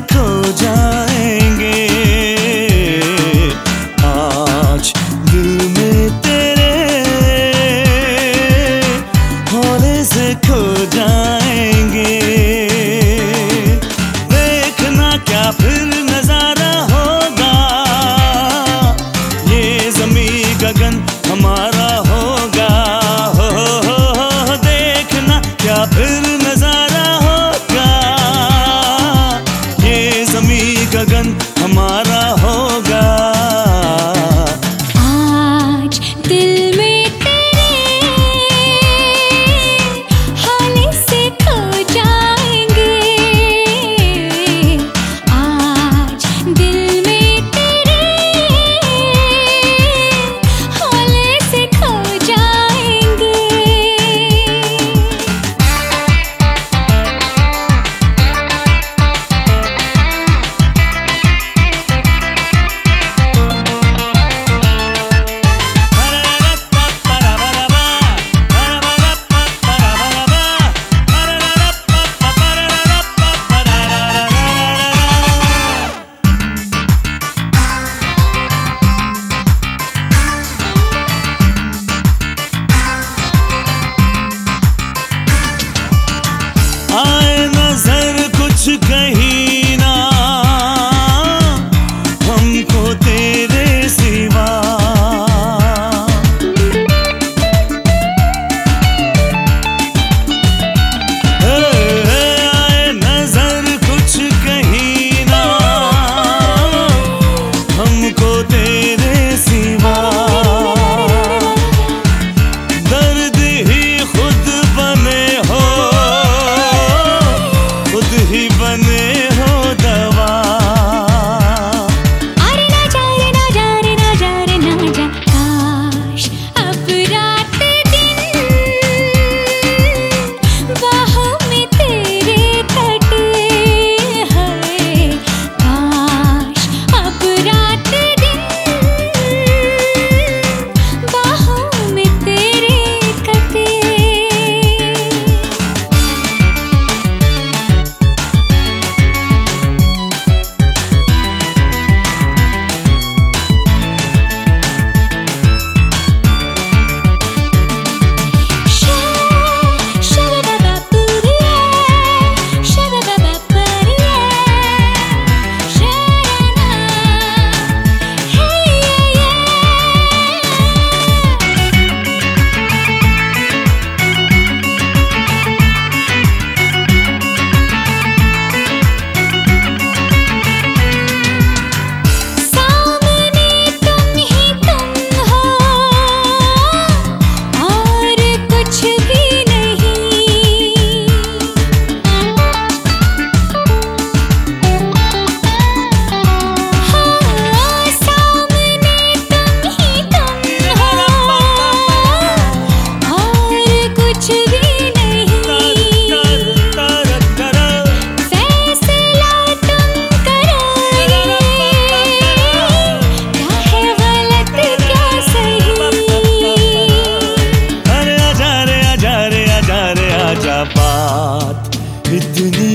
खो जाएंगे। आज दिल में तेरे हौले से खो जाएंगे। देखना क्या फिर नजारा होगा, ये ज़मीं गगन हमारा होगा। हो देखना क्या फिर नजारा होगा, ये ज़मीं गगन हमारा होगा। आज दिल में तेरे हौले से खो जाएंगे। आज दिल में तेरे हौले से खो जाएंगे। आए नजर कुछ कहीं ना हमको तेरे सिवा। आए नजर कुछ कहीं ना हमको तेरे सिवा। दर्द ही खुद बने हो, खुद ही बने हो दवा। अरे ना जा रे ना जा रे ना जा रे ना जा, काश अब रात दिन बाहों में तेरे कटे हैं। काश अब रात दिन बाहों में तेरे कटे। बात इतनी